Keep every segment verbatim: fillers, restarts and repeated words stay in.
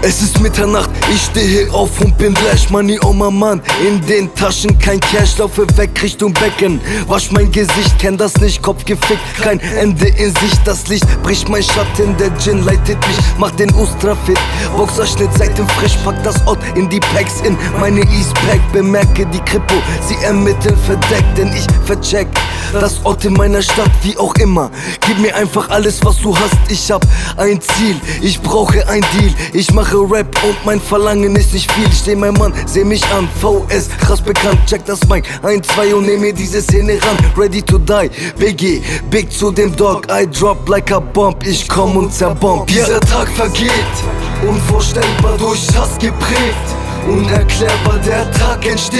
Es ist Mitternacht, ich stehe auf und bin Flash Money on my Mann. In den Taschen kein Cash, laufe weg Richtung Becken. Wasch mein Gesicht, kenn das nicht, Kopf gefickt, kein Ende in Sicht. Das Licht bricht mein Schatten, der Gin leitet mich, macht den Ustra fit. Boxerschnitt, Seiten frisch, pack das Ott in die Packs, in meine Eastpack. Bemerke die Kripo, sie ermitteln verdeckt, denn ich vercheck das Ott in meiner Stadt, wie auch immer. Gib mir einfach alles, was du hast, ich hab ein Ziel, ich brauche ein Deal. Ich mache Rap und mein Verlangen ist nicht viel. Steh mein Mann, seh mich an, V S, krass bekannt. Check das Mic, ein, zwei und nehm mir diese Szene ran. Ready to die, B G, Big zu dem Dog. I drop like a bomb, ich komm und zerbomb. Dieser Tag vergeht, unvorstellbar durch Hass geprägt. Unerklärbar der Tag entsteht,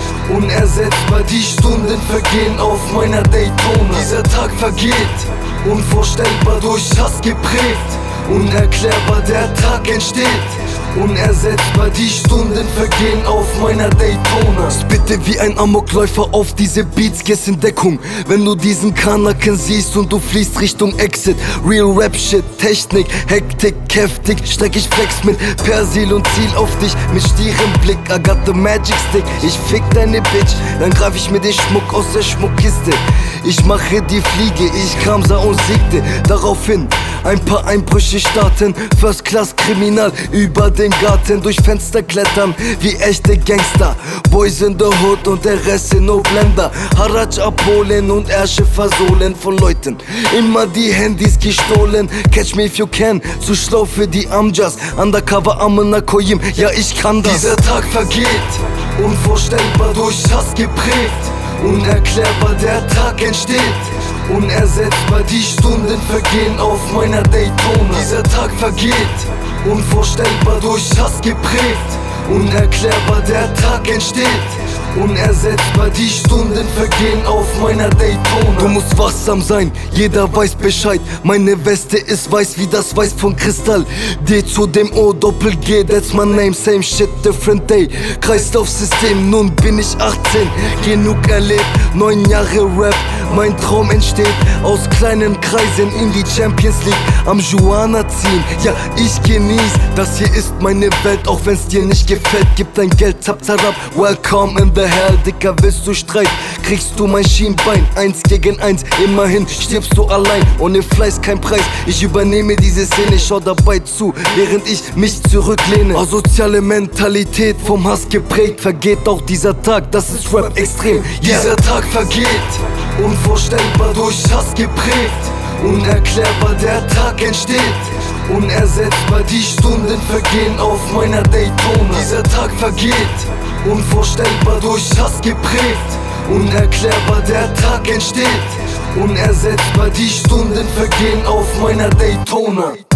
unersetzbar die Stunden vergehen auf meiner Daytona. Dieser Tag vergeht, unvorstellbar durch Hass geprägt. Unerklärbar der Tag entsteht, unersetzbar die Stunden vergehen auf meiner Daytona. Spitte wie ein Amokläufer auf diese Beats, gehst in Deckung. Wenn du diesen Kanaken siehst und du fließt Richtung Exit. Real Rap Shit, Technik, Hektik, heftig. Steig ich Flex mit Persil und ziel auf dich mit stierem Blick. I got the magic stick, ich fick deine Bitch. Dann greif ich mir den Schmuck aus der Schmuckkiste. Ich mache die Fliege, ich kam, sah und siegte. Daraufhin ein paar Einbrüche starten, First Class Kriminal über den Garten, durch Fenster klettern wie echte Gangster. Boys in the Hood und der Rest in no Blender. Haraj abholen und Ärsche versohlen von Leuten. Immer die Handys gestohlen. Catch me if you can, zu schlau für die Amjas. Undercover Amena Koyim, ja ich kann das. Dieser Tag vergeht, unvorstellbar durch Hass geprägt. Unerklärbar der Tag entsteht, unersetzbar die Stunden vergehen auf meiner Daytona. Dieser Tag vergeht, unvorstellbar durch Hass geprägt. Unerklärbar der Tag entsteht, unersetzbar die Stunden vergehen auf meiner Daytona. Du musst wachsam sein, jeder weiß Bescheid. Meine Weste ist weiß wie das Weiß von Kristall. D zu dem O, Doppel G, that's my name, same shit, different day. Kreislaufsystem, nun bin ich achtzehn, genug erlebt, neun Jahre Rap. Mein Traum entsteht aus kleinen Kreisen in die Champions League. Am Juana ziehen, ja ich genieß. Das hier ist meine Welt, auch wenn's dir nicht gefällt. Gib dein Geld, zap zarab, welcome in the hell. Dicker, willst du Streit, kriegst du mein Schienbein. Eins gegen eins, immerhin stirbst du allein. Ohne Fleiß kein Preis, ich übernehme diese Szene. Schau dabei zu, während ich mich zurücklehne. Asoziale Mentalität, vom Hass geprägt. Vergeht auch dieser Tag, das ist Rap extrem, yeah. Dieser Tag vergeht, unvorstellbar durch Hass geprägt. Unerklärbar der Tag entsteht, unersetzbar die Stunden vergehen auf meiner Daytona. Dieser Tag vergeht, unvorstellbar durch Hass geprägt. Unerklärbar der Tag entsteht, unersetzbar die Stunden vergehen auf meiner Daytona.